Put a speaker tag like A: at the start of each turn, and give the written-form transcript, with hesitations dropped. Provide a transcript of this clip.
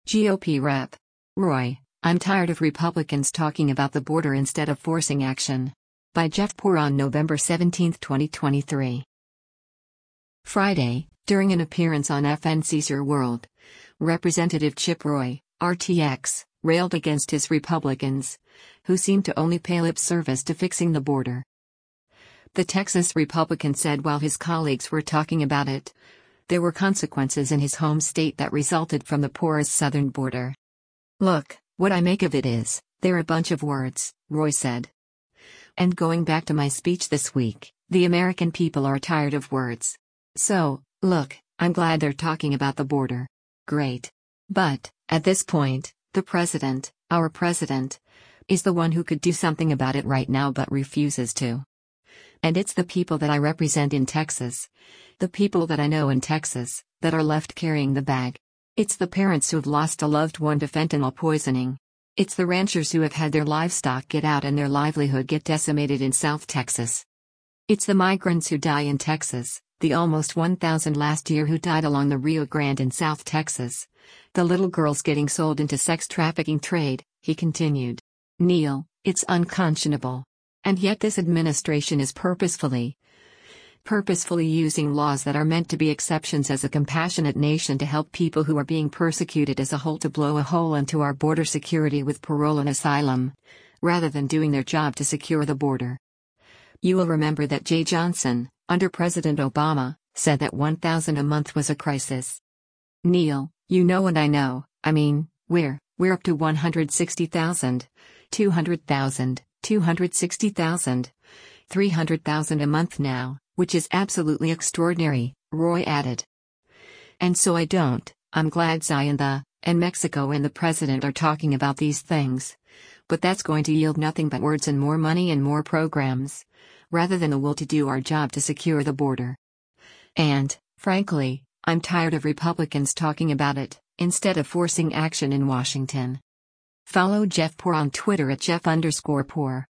A: GOP Rep. Roy, I'm tired of Republicans talking about the border instead of forcing action. By Jeff Poor on November 17, 2023. Friday, during an appearance on FNC's Your World, Representative Chip Roy, RTX, railed against his Republicans, who seem to only pay lip service to fixing the border. The Texas Republican said while his colleagues were talking about it, there were consequences in his home state that resulted from the porous southern border. Look, what I make of it is, they're a bunch of words, Roy said. And going back to my speech this week, the American people are tired of words. So, look, I'm glad they're talking about the border. Great. But, at this point, the president, our president, is the one who could do something about it right now but refuses to. And it's the people that I represent in Texas, the people that I know in Texas, that are left carrying the bag. It's the parents who've lost a loved one to fentanyl poisoning. It's the ranchers who have had their livestock get out and their livelihood get decimated in South Texas. It's the migrants who die in Texas, the almost 1,000 last year who died along the Rio Grande in South Texas, the little girls getting sold into sex trafficking trade, he continued. Neil, it's unconscionable. And yet this administration is purposefully using laws that are meant to be exceptions as a compassionate nation to help people who are being persecuted as a whole to blow a hole into our border security with parole and asylum, rather than doing their job to secure the border. You will remember that Jeh Johnson, under President Obama, said that 1,000 a month was a crisis. Neil, you know and I know, I mean, we're up to 160,000, 200,000, 260,000, 300,000 a month now, which is absolutely extraordinary, Roy added. And so I'm glad Zion and Mexico and the president are talking about these things. But that's going to yield nothing but words and more money and more programs, rather than the will to do our job to secure the border. And, frankly, I'm tired of Republicans talking about it, instead of forcing action in Washington. Follow Jeff Poor on Twitter at Jeff_Poor.